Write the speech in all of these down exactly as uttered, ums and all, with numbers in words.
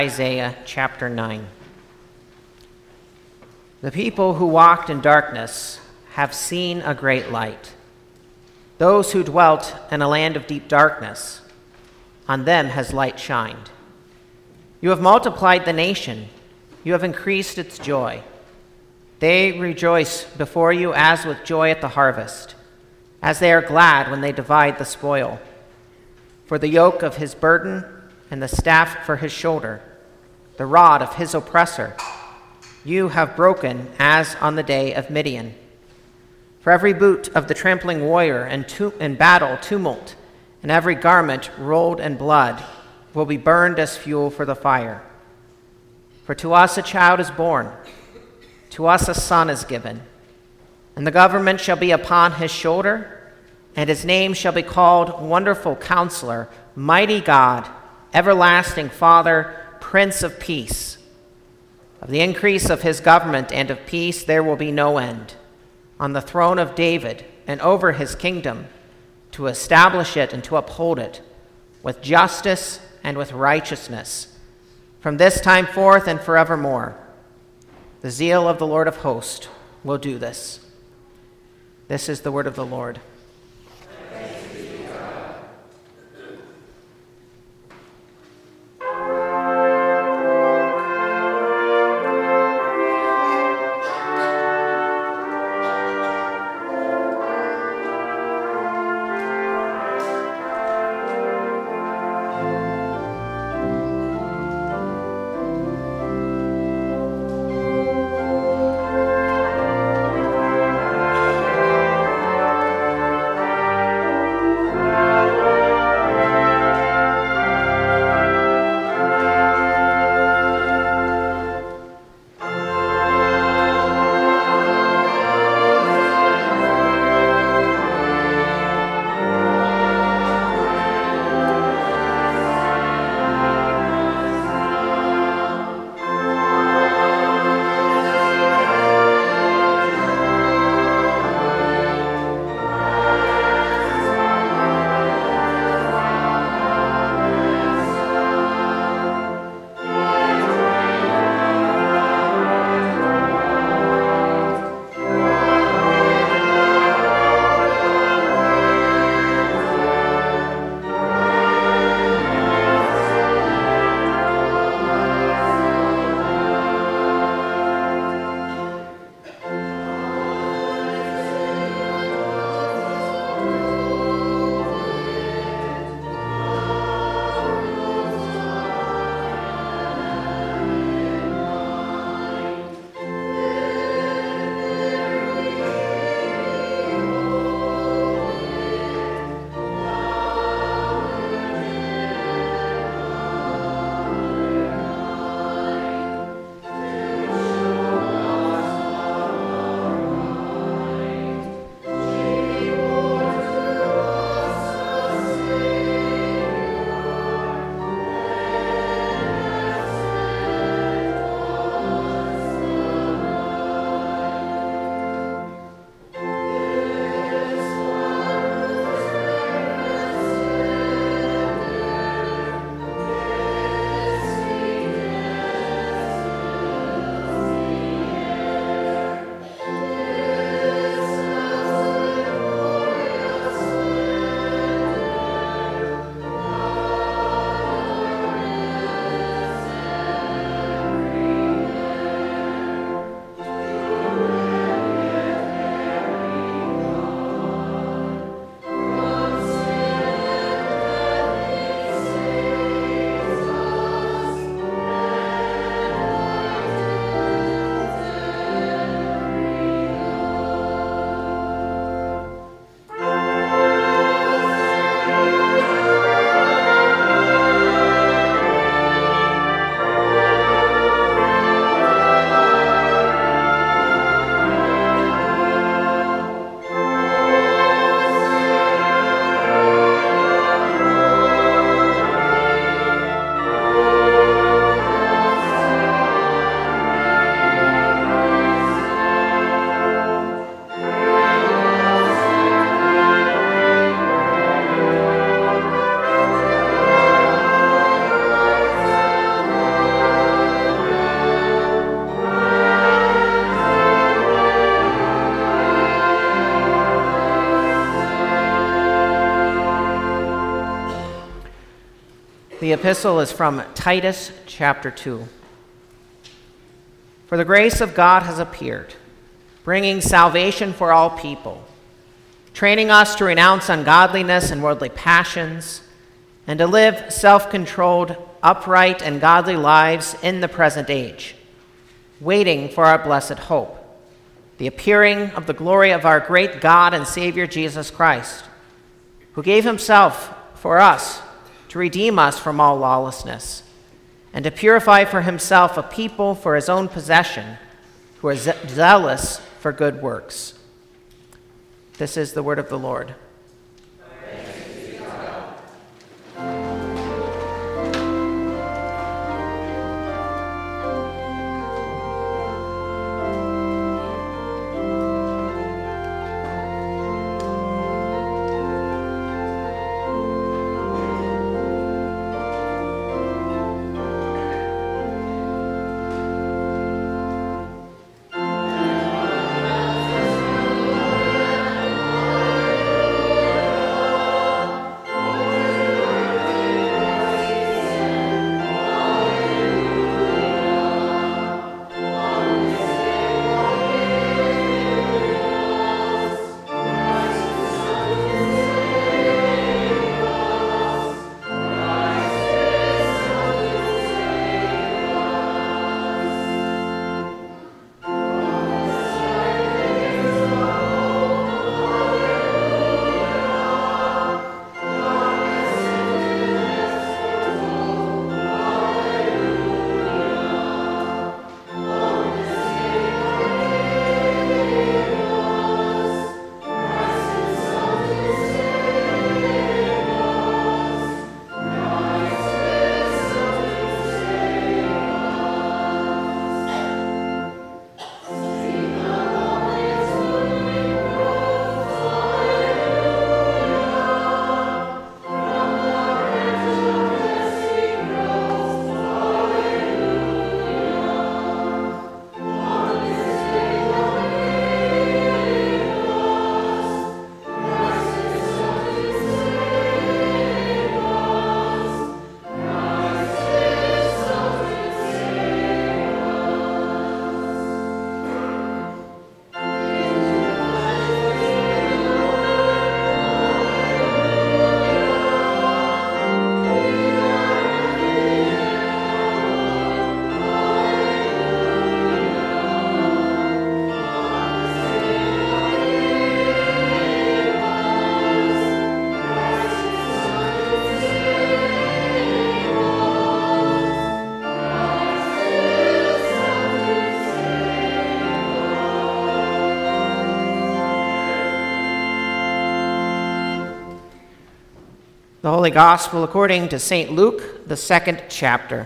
Isaiah chapter nine. The people who walked in darkness have seen a great light. Those who dwelt in a land of deep darkness, on them has light shined. You have multiplied the nation. You have increased its joy. They rejoice before you as with joy at the harvest, as they are glad when they divide the spoil. For the yoke of his burden and the staff for his shoulder, the rod of his oppressor, you have broken as on the day of Midian. For every boot of the trampling warrior and tu- in battle tumult, and every garment rolled in blood will be burned as fuel for the fire. For to us a child is born, to us a son is given, and the government shall be upon his shoulder, and his name shall be called Wonderful Counselor, Mighty God, Everlasting Father, Prince of Peace. Of the increase of his government and of peace there will be no end, on the throne of David and over his kingdom, to establish it and to uphold it with justice and with righteousness, from this time forth and forevermore. The zeal of the Lord of hosts will do this. This is the word of the Lord. The epistle is from Titus chapter two. For the grace of God has appeared, bringing salvation for all people, training us to renounce ungodliness and worldly passions, and to live self-controlled, upright, and godly lives in the present age, waiting for our blessed hope, the appearing of the glory of our great God and Savior Jesus Christ, who gave himself for us to redeem us from all lawlessness, and to purify for himself a people for his own possession, who are ze- zealous for good works. This is the word of the Lord. The Holy Gospel according to Saint Luke, the second chapter.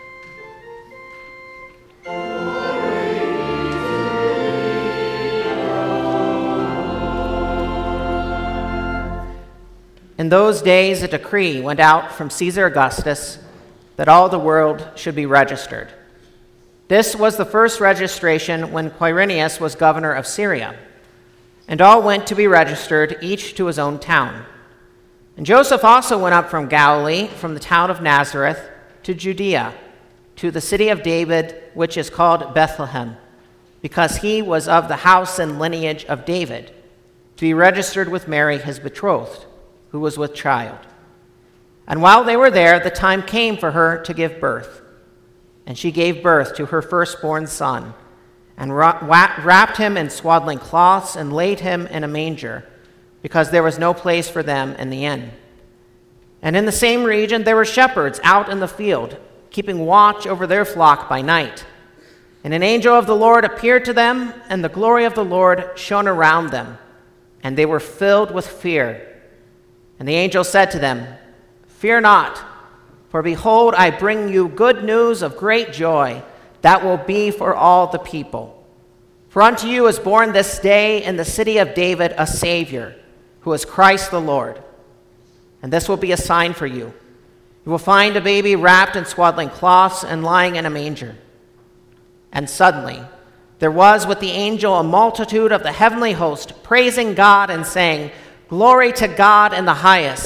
In those days, a decree went out from Caesar Augustus that all the world should be registered. This was the first registration when Quirinius was governor of Syria, and all went to be registered, each to his own town. And Joseph also went up from Galilee, from the town of Nazareth, to Judea, to the city of David, which is called Bethlehem, because he was of the house and lineage of David, to be registered with Mary, his betrothed, who was with child. And while they were there, the time came for her to give birth. And she gave birth to her firstborn son, and wrapped him in swaddling cloths, and laid him in a manger, because there was no place for them in the inn. And in the same region there were shepherds out in the field, keeping watch over their flock by night. And an angel of the Lord appeared to them, and the glory of the Lord shone around them, and they were filled with fear. And the angel said to them, "Fear not, for behold, I bring you good news of great joy that will be for all the people. For unto you is born this day in the city of David a Savior, who is Christ the Lord. And this will be a sign for you. You will find a baby wrapped in swaddling cloths and lying in a manger." And suddenly there was with the angel a multitude of the heavenly host, praising God and saying, "Glory to God in the highest,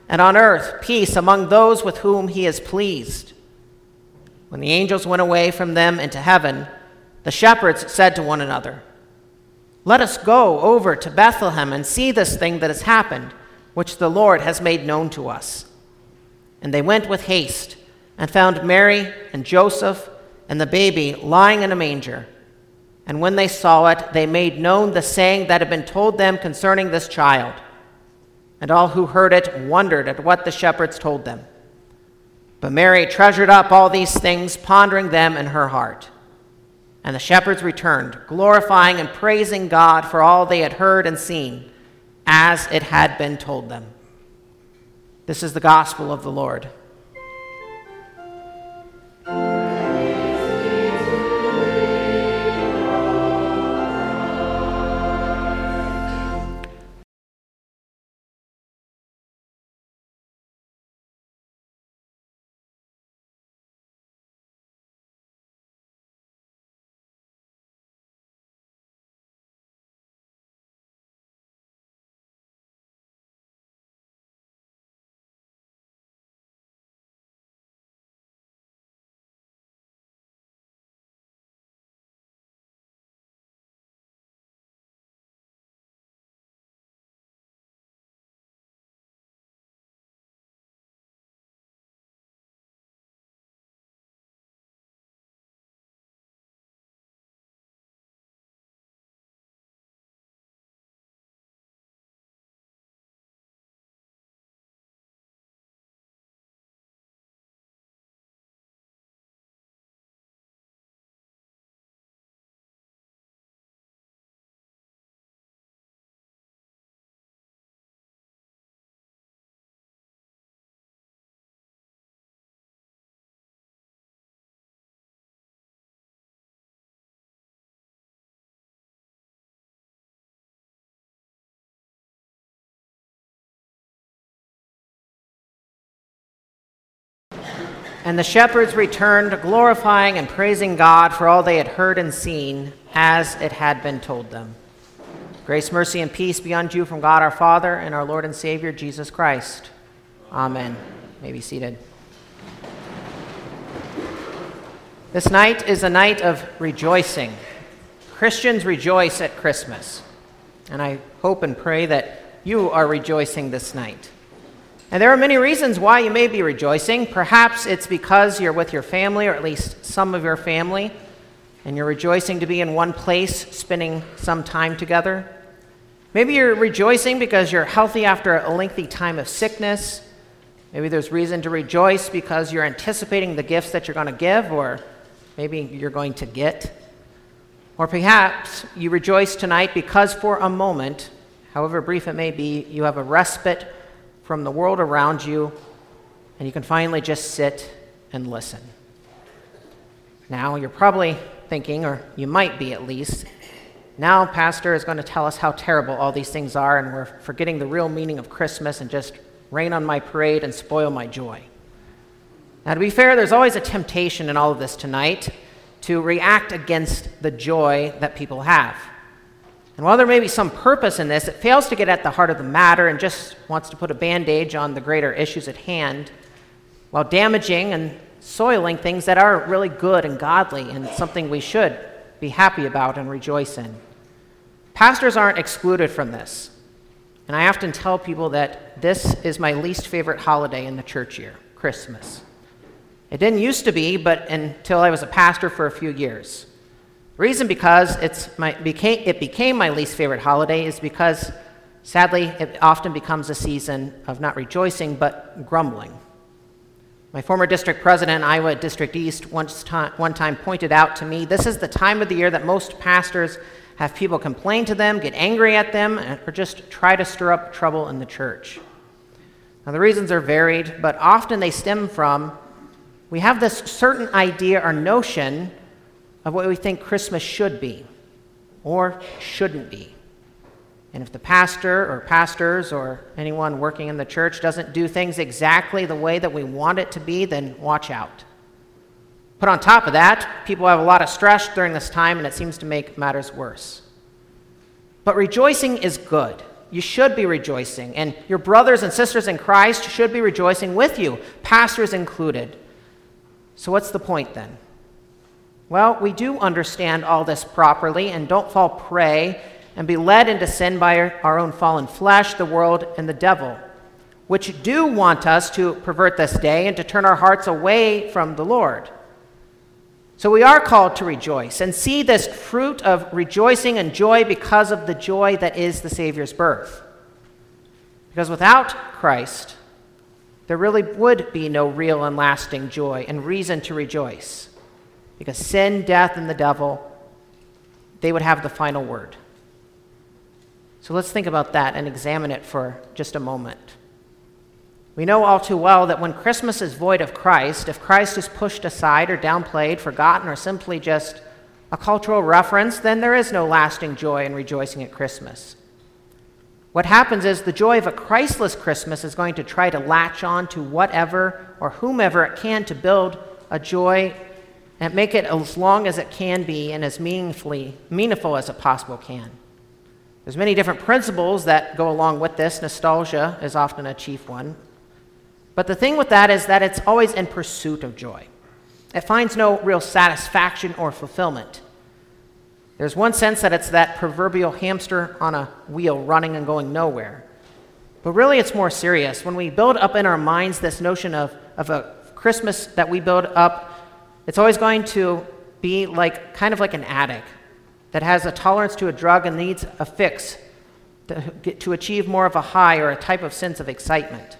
and on earth peace among those with whom he is pleased." When the angels went away from them into heaven, the shepherds said to one another, "Let us go over to Bethlehem and see this thing that has happened, which the Lord has made known to us." And they went with haste and found Mary and Joseph and the baby lying in a manger. And when they saw it, they made known the saying that had been told them concerning this child. And all who heard it wondered at what the shepherds told them. But Mary treasured up all these things, pondering them in her heart. And the shepherds returned, glorifying and praising God for all they had heard and seen, as it had been told them. This is the gospel of the Lord. And the shepherds returned, glorifying and praising God for all they had heard and seen, as it had been told them. Grace, mercy, and peace be unto you from God our Father and our Lord and Savior, Jesus Christ. Amen. You may be seated. This night is a night of rejoicing. Christians rejoice at Christmas. And I hope and pray that you are rejoicing this night. And there are many reasons why you may be rejoicing. Perhaps it's because you're with your family, or at least some of your family, and you're rejoicing to be in one place, spending some time together. Maybe you're rejoicing because you're healthy after a lengthy time of sickness. Maybe there's reason to rejoice because you're anticipating the gifts that you're going to give, or maybe you're going to get. Or perhaps you rejoice tonight because for a moment, however brief it may be, you have a respite from the world around you, and you can finally just sit and listen. Now, you're probably thinking, or you might be at least, now Pastor is going to tell us how terrible all these things are, and we're forgetting the real meaning of Christmas and just rain on my parade and spoil my joy. Now, to be fair, there's always a temptation in all of this tonight to react against the joy that people have. And while there may be some purpose in this, it fails to get at the heart of the matter and just wants to put a bandage on the greater issues at hand, while damaging and soiling things that are really good and godly and something we should be happy about and rejoice in. Pastors aren't excluded from this. And I often tell people that this is my least favorite holiday in the church year, Christmas. It didn't used to be, but until I was a pastor for a few years. The reason because it's my, became, it became my least favorite holiday is because, sadly, it often becomes a season of not rejoicing, but grumbling. My former district president in Iowa District East once time, one time pointed out to me, this is the time of the year that most pastors have people complain to them, get angry at them, or just try to stir up trouble in the church. Now, the reasons are varied, but often they stem from we have this certain idea or notion of what we think Christmas should be or shouldn't be. And if the pastor or pastors or anyone working in the church doesn't do things exactly the way that we want it to be, then watch out. Put on top of that, people have a lot of stress during this time, and it seems to make matters worse. But rejoicing is good. You should be rejoicing, and your brothers and sisters in Christ should be rejoicing with you, pastors included. So what's the point then? Well, we do understand all this properly and don't fall prey and be led into sin by our, our own fallen flesh, the world, and the devil, which do want us to pervert this day and to turn our hearts away from the Lord. So we are called to rejoice and see this fruit of rejoicing and joy because of the joy that is the Savior's birth. Because without Christ, there really would be no real and lasting joy and reason to rejoice. Because sin, death, and the devil, they would have the final word. So let's think about that and examine it for just a moment. We know all too well that when Christmas is void of Christ, if Christ is pushed aside or downplayed, forgotten, or simply just a cultural reference, then there is no lasting joy in rejoicing at Christmas. What happens is the joy of a Christless Christmas is going to try to latch on to whatever or whomever it can to build a joy and make it as long as it can be and as meaningfully meaningful as it possibly can. There's many different principles that go along with this. Nostalgia is often a chief one. But the thing with that is that it's always in pursuit of joy. It finds no real satisfaction or fulfillment. There's one sense that it's that proverbial hamster on a wheel running and going nowhere. But really it's more serious. When we build up in our minds this notion of, of a Christmas that we build up, it's always going to be like kind of like an addict that has a tolerance to a drug and needs a fix to, get, to achieve more of a high or a type of sense of excitement.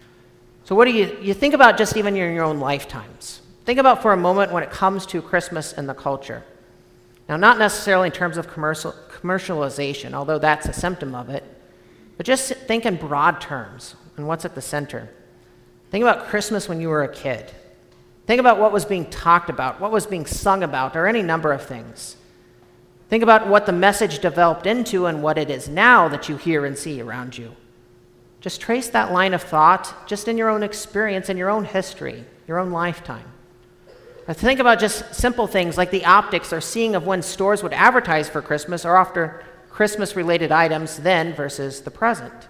So what do you, you think about just even in your own lifetimes? Think about for a moment when it comes to Christmas and the culture. Now, not necessarily in terms of commercial, commercialization, although that's a symptom of it, but just think in broad terms and what's at the center. Think about Christmas when you were a kid. Think about what was being talked about, what was being sung about, or any number of things. Think about what the message developed into and what it is now that you hear and see around you. Just trace that line of thought just in your own experience, in your own history, your own lifetime. Or think about just simple things like the optics or seeing of when stores would advertise for Christmas or after Christmas-related items then versus the present.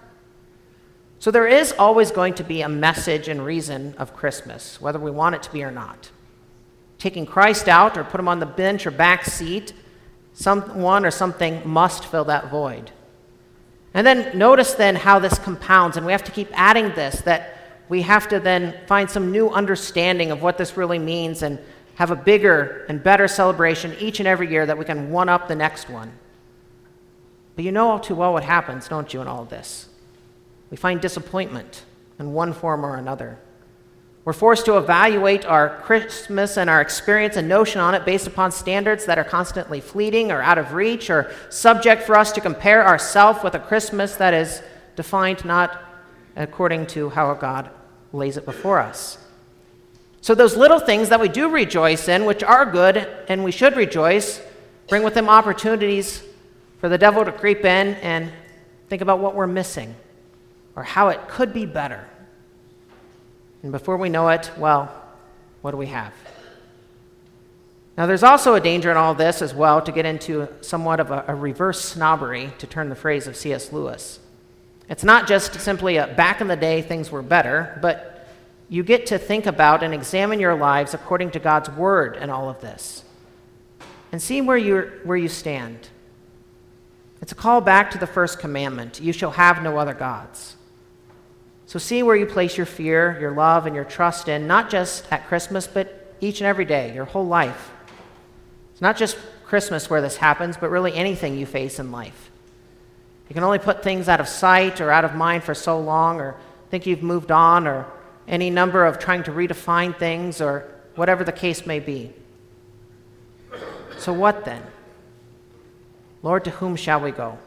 So there is always going to be a message and reason of Christmas, whether we want it to be or not. Taking Christ out or put him on the bench or back seat, someone or something must fill that void. And then notice then how this compounds, and we have to keep adding this, that we have to then find some new understanding of what this really means and have a bigger and better celebration each and every year that we can one-up the next one. But you know all too well what happens, don't you, in all of this? We find disappointment in one form or another. We're forced to evaluate our Christmas and our experience and notion on it based upon standards that are constantly fleeting or out of reach or subject for us to compare ourselves with a Christmas that is defined not according to how God lays it before us. So those little things that we do rejoice in, which are good and we should rejoice, bring with them opportunities for the devil to creep in and think about what we're missing or how it could be better. And before we know it, well, what do we have? Now, there's also a danger in all this as well to get into somewhat of a, a reverse snobbery, to turn the phrase of C S Lewis. It's not just simply a back in the day things were better, but you get to think about and examine your lives according to God's word in all of this and see where, you're, where you stand. It's a call back to the first commandment, you shall have no other gods. So see where you place your fear, your love, and your trust in, not just at Christmas, but each and every day, your whole life. It's not just Christmas where this happens, but really anything you face in life. You can only put things out of sight or out of mind for so long, or think you've moved on, or any number of trying to redefine things, or whatever the case may be. So what then? Lord, to whom shall we go?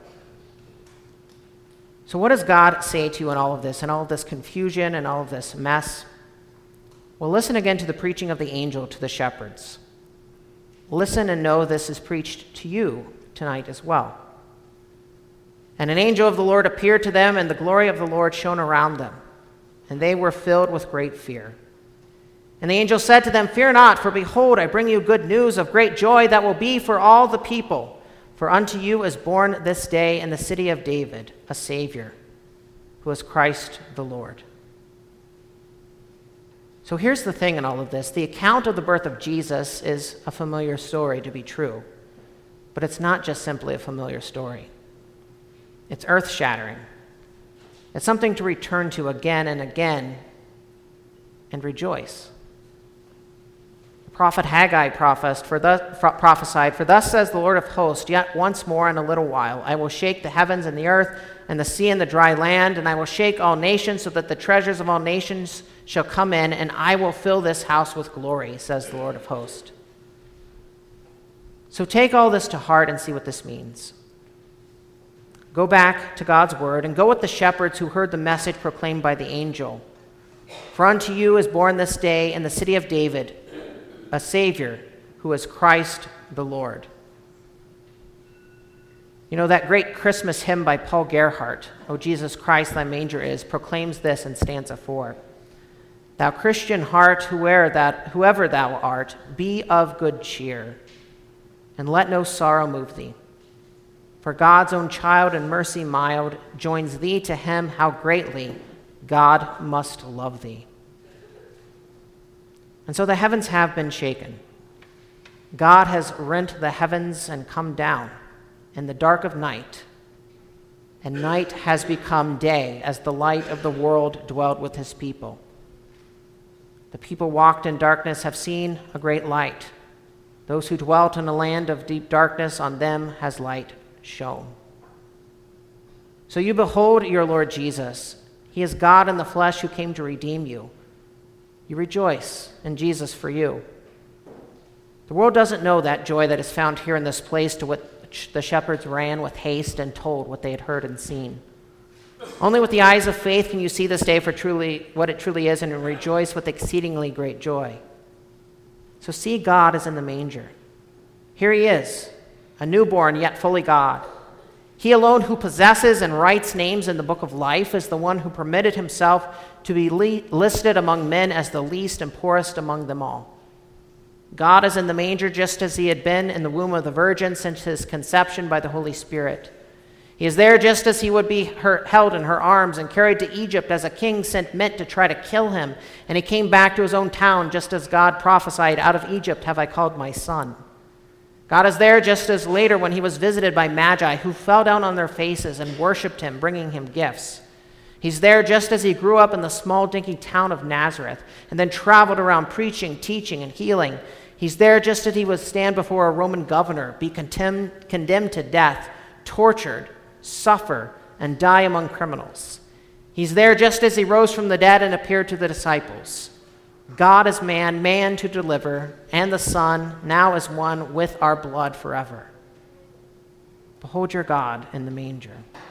So what does God say to you in all of this, in all of this confusion and all of this mess? Well, listen again to the preaching of the angel to the shepherds. Listen and know this is preached to you tonight as well. And an angel of the Lord appeared to them, and the glory of the Lord shone around them, and they were filled with great fear. And the angel said to them, fear not, for behold, I bring you good news of great joy that will be for all the people. For unto you is born this day in the city of David a Savior, who is Christ the Lord. So here's the thing in all of this. The account of the birth of Jesus is a familiar story to be true, but it's not just simply a familiar story. It's earth-shattering. It's something to return to again and again and rejoice. The prophet Haggai prophesied, for thus, prophesied, For thus says the Lord of hosts, yet once more in a little while I will shake the heavens and the earth and the sea and the dry land, and I will shake all nations so that the treasures of all nations shall come in, and I will fill this house with glory, says the Lord of hosts. So take all this to heart and see what this means. Go back to God's word and go with the shepherds who heard the message proclaimed by the angel. For unto you is born this day in the city of David a Savior, who is Christ the Lord. You know, that great Christmas hymn by Paul Gerhardt, O Jesus Christ, thy manger is, proclaims this in stanza four. Thou Christian heart, whoever, that, whoever thou art, be of good cheer, and let no sorrow move thee. For God's own child in mercy mild joins thee to him, how greatly God must love thee. And so the heavens have been shaken. God has rent the heavens and come down in the dark of night, and night has become day as the light of the world dwelt with his people. The people walked in darkness have seen a great light. Those who dwelt in a land of deep darkness, on them has light shone. So you behold your Lord Jesus. He is God in the flesh who came to redeem you. You rejoice in Jesus for you. The world doesn't know that joy that is found here in this place to which the shepherds ran with haste and told what they had heard and seen. Only with the eyes of faith can you see this day for truly what it truly is and rejoice with exceedingly great joy. So see God is in the manger. Here he is, a newborn yet fully God. He alone who possesses and writes names in the book of life is the one who permitted himself to be le- listed among men as the least and poorest among them all. God is in the manger just as he had been in the womb of the Virgin since his conception by the Holy Spirit. He is there just as he would be her, held in her arms and carried to Egypt as a king sent men to try to kill him, and he came back to his own town just as God prophesied, out of Egypt have I called my son. God is there just as later when he was visited by Magi who fell down on their faces and worshipped him, bringing him gifts. He's there just as he grew up in the small dinky town of Nazareth and then traveled around preaching, teaching, and healing. He's there just as he would stand before a Roman governor, be condemned, condemned to death, tortured, suffer, and die among criminals. He's there just as he rose from the dead and appeared to the disciples. God is man, man to deliver, and the Son now is one with our blood forever. Behold your God in the manger.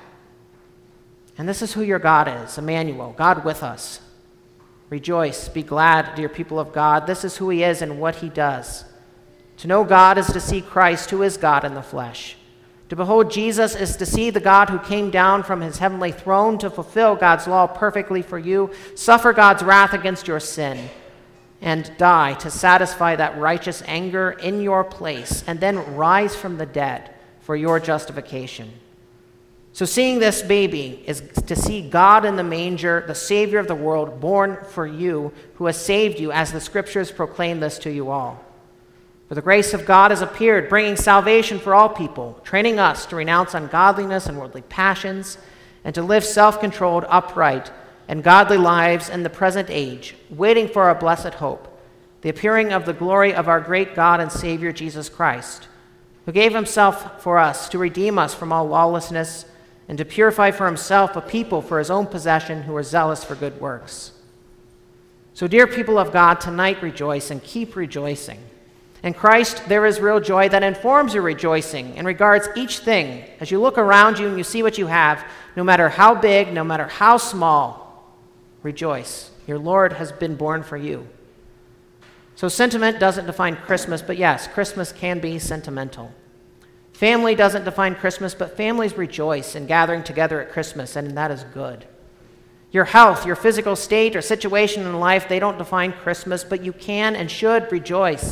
And this is who your God is, Emmanuel, God with us. Rejoice, be glad, dear people of God. This is who he is and what he does. To know God is to see Christ, who is God in the flesh. To behold Jesus is to see the God who came down from his heavenly throne to fulfill God's law perfectly for you, suffer God's wrath against your sin, and die to satisfy that righteous anger in your place, and then rise from the dead for your justification. So seeing this baby is to see God in the manger, the Savior of the world, born for you, who has saved you, as the Scriptures proclaim this to you all. For the grace of God has appeared, bringing salvation for all people, training us to renounce ungodliness and worldly passions, and to live self-controlled, upright, and godly lives in the present age, waiting for our blessed hope, the appearing of the glory of our great God and Savior Jesus Christ, who gave himself for us to redeem us from all lawlessness and to purify for himself a people for his own possession who are zealous for good works. So, dear people of God, tonight rejoice and keep rejoicing. In Christ, there is real joy that informs your rejoicing and regards each thing. As you look around you and you see what you have, no matter how big, no matter how small, rejoice. Your Lord has been born for you. So sentiment doesn't define Christmas, but yes, Christmas can be sentimental. Family doesn't define Christmas, but families rejoice in gathering together at Christmas, and that is good. Your health, your physical state, or situation in life, they don't define Christmas, but you can and should rejoice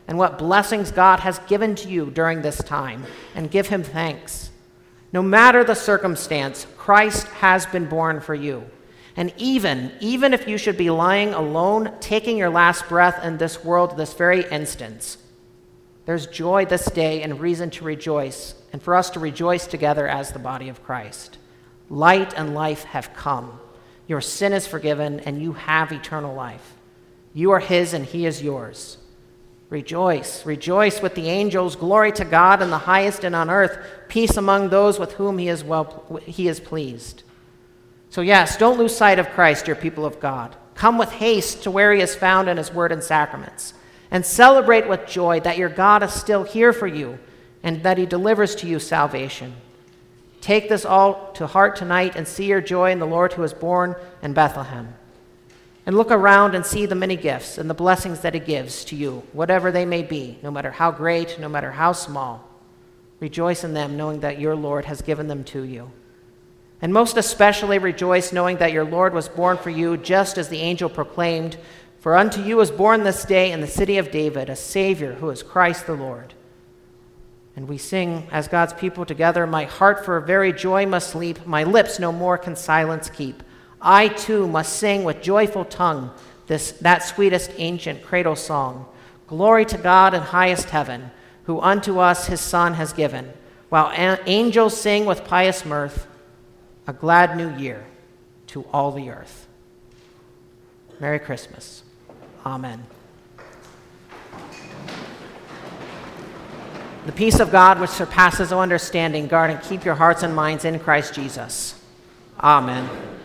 and what blessings God has given to you during this time, and give him thanks. No matter the circumstance, Christ has been born for you. And even, even if you should be lying alone, taking your last breath in this world this very instant, there's joy this day and reason to rejoice, and for us to rejoice together as the body of Christ. Light and life have come. Your sin is forgiven, and you have eternal life. You are his, and he is yours. Rejoice, rejoice with the angels. Glory to God in the highest, and on earth peace among those with whom he is well he is pleased. So yes, don't lose sight of Christ, your people of God. Come with haste to where he is found in his word and sacraments, and celebrate with joy that your God is still here for you, and that he delivers to you salvation. Take this all to heart tonight and see your joy in the Lord who was born in Bethlehem. And look around and see the many gifts and the blessings that he gives to you, whatever they may be, no matter how great, no matter how small. Rejoice in them, knowing that your Lord has given them to you. And most especially rejoice knowing that your Lord was born for you, just as the angel proclaimed, "For unto you is born this day in the city of David a Savior, who is Christ the Lord." And we sing as God's people together, "My heart for very joy must leap, my lips no more can silence keep. I too must sing with joyful tongue this that sweetest ancient cradle song. Glory to God in highest heaven, who unto us his Son has given, while a- angels sing with pious mirth, a glad new year to all the earth." Merry Christmas. Amen. The peace of God, which surpasses all understanding, guard and keep your hearts and minds in Christ Jesus. Amen.